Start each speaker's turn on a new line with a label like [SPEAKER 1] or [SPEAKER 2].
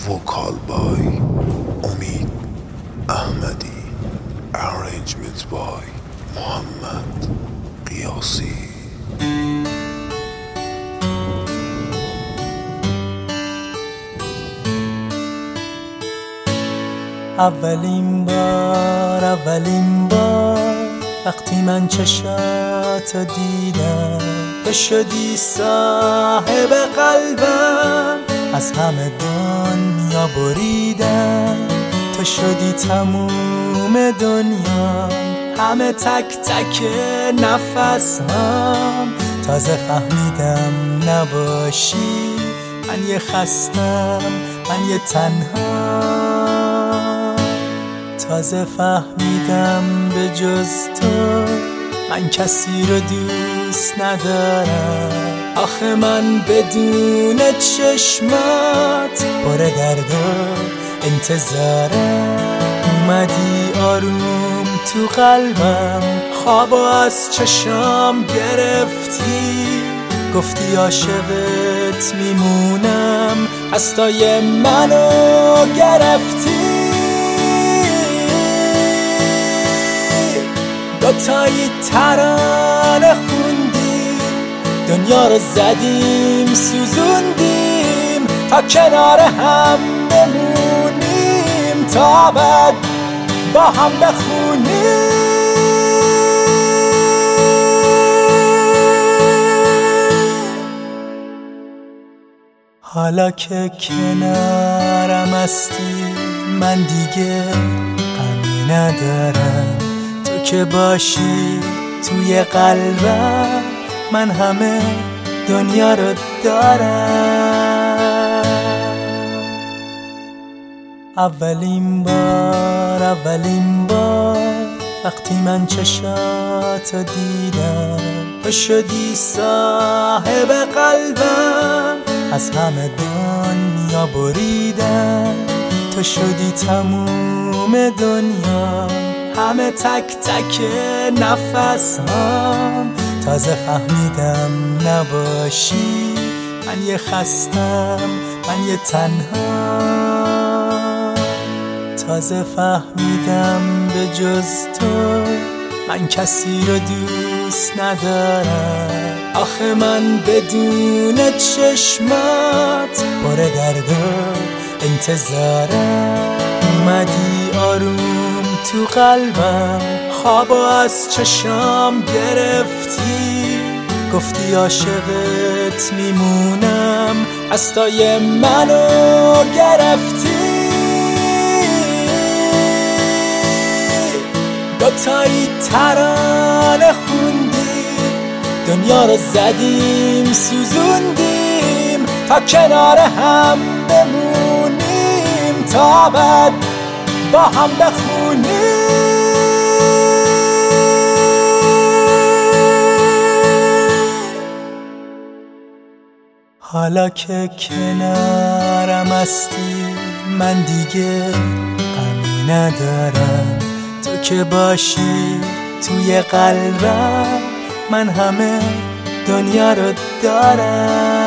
[SPEAKER 1] vocal by امید احمدی، arrangement by محمد قیاسی.
[SPEAKER 2] اولین بار وقتی من چشاتو دیدم، تو شدی صاحب قلبم، از همه دنیا بریدم. تو شدی تموم دنیا، همه تک تک نفسم. تازه فهمیدم نباشی، من یه خستم، من یه تنها. تازه فهمیدم به جز تو من کسی رو دوست ندارم. آخه من بدون چشمات پر درد و انتظارم. اومدی آروم تو قلبم، خواب از چشام گرفتی. گفتی عاشقت میمونم، دستای منو گرفتی. دوتایی ترانه خوندیم، دنیا رو زدیم سوزوندیم، تا کنار هم بمونیم، تا ابد با هم بخونیم. حالا که کنارم هستی من دیگه غمی ندارم. تو که باشی توی قلبم، من همه دنیا رو دارم. اولین بار وقتی من چشاتو دیدم، تو شدی صاحب قلبم، از همه دنیا بریدم. تو شدی تموم دنیا، همه تک تک نفسم. تازه فهمیدم نباشی، من یه خستم، من یه تنها. تازه فهمیدم به جز تو من کسی رو دوست ندارم. آخه من بدون چشمات پر درد و انتظارم. اومدی آروم تو قلبم، خواب از چشام گرفتی. گفتی عاشقت میمونم، دستای منو گرفتی. دوتایی ترانه خوندیم، دنیا رو زدیم سوزوندیم، تا کنار هم بمونیم، تا ابد با هم بخونیم. حالا که کنارم هستی من دیگه غمی ندارم. تو که باشی توی قلبم، من همه دنیا رو دارم.